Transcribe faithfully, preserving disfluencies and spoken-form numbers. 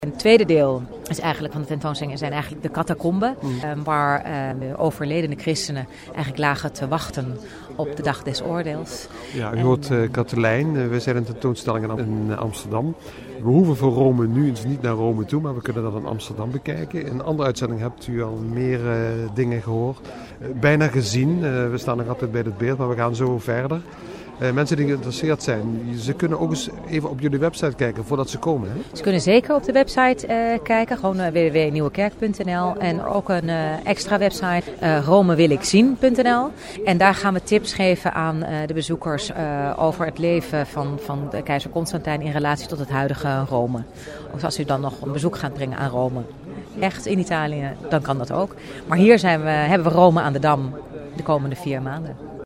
Het tweede deel is eigenlijk van de tentoonstelling zijn eigenlijk de catacomben, mm. uh, waar uh, de overledene christenen eigenlijk lagen te wachten op de dag des oordeels. Ja, u en, hoort uh, Katelijn, uh, we zijn een tentoonstelling in Amsterdam. We hoeven voor Rome nu dus niet naar Rome toe, maar we kunnen dat in Amsterdam bekijken. In een andere uitzending hebt u al meer uh, dingen gehoord. Uh, bijna gezien, uh, we staan nog altijd bij het beeld, maar we gaan zo verder. Uh, mensen die geïnteresseerd zijn, ze kunnen ook eens even op jullie website kijken voordat ze komen. Hè? Ze kunnen zeker op de website uh, kijken, gewoon uh, w w w punt nieuwekerk punt n l en ook een uh, extra website, uh, romewilikzien punt n l. En daar gaan we tips geven aan uh, de bezoekers uh, over het leven van, van de keizer Constantijn in relatie tot het huidige Rome. Of als u dan nog een bezoek gaat brengen aan Rome. Echt in Italië, dan kan dat ook. Maar hier zijn we, hebben we Rome aan de Dam de komende vier maanden.